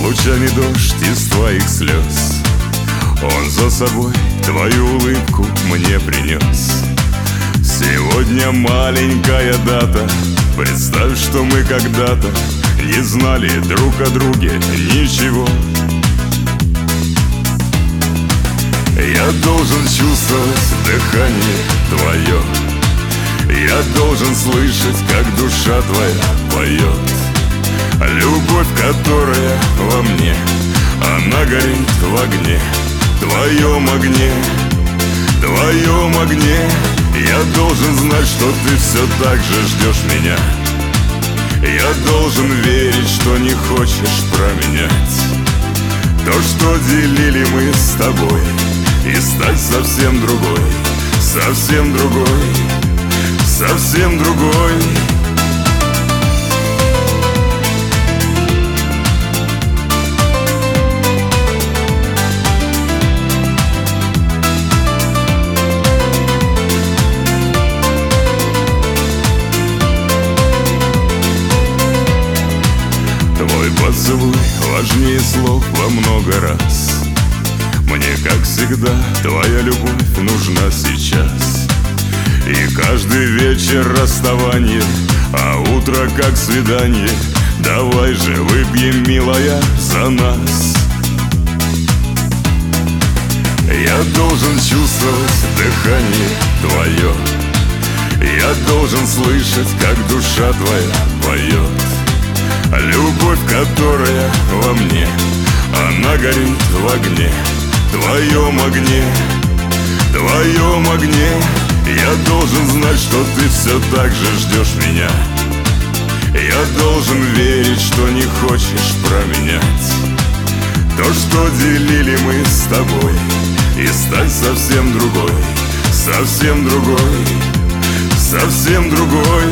лучами дождь из твоих слез. Он за собой твою улыбку мне принес. Сегодня маленькая дата. Представь, что мы когда-то не знали друг о друге ничего. Я должен чувствовать дыхание твое. Я должен слышать, как душа твоя поет. Любовь, которая во мне, она горит в огне, твоем огне, твоем огне. Я должен знать, что ты все так же ждешь меня. Я должен верить, что не хочешь променять то, что делили мы с тобой, и стать совсем другой, совсем другой, совсем другой. Твой поцелуй важнее слов во много раз. Мне, как всегда, твоя любовь нужна сейчас. И каждый вечер расставание, а утро как свидание. Давай же выпьем, милая, за нас. Я должен чувствовать дыхание твое. Я должен слышать, как душа твоя поет. Любовь, которая во мне, она горит в огне, твоем огне, твоем огне. Я должен знать, что ты все так же ждешь меня. Я должен верить, что не хочешь променять то, что делили мы с тобой, и стать совсем другой, совсем другой, совсем другой.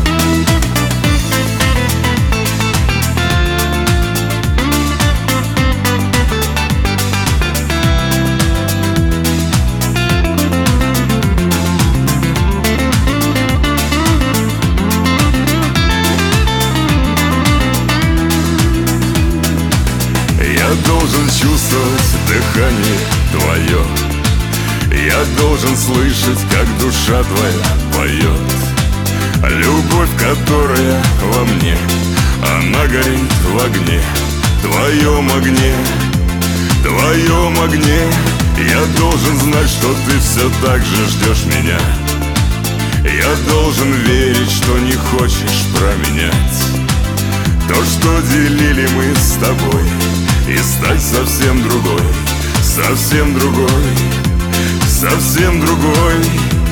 Я должен чувствовать дыхание твое. Я должен слышать, как душа твоя поет. Любовь, которая во мне, она горит в огне, твоем огне, твоем огне. Я должен знать, что ты все так же ждешь меня. Я должен верить, что не хочешь променять то, что делили мы с тобой, и стать совсем другой, совсем другой, совсем другой.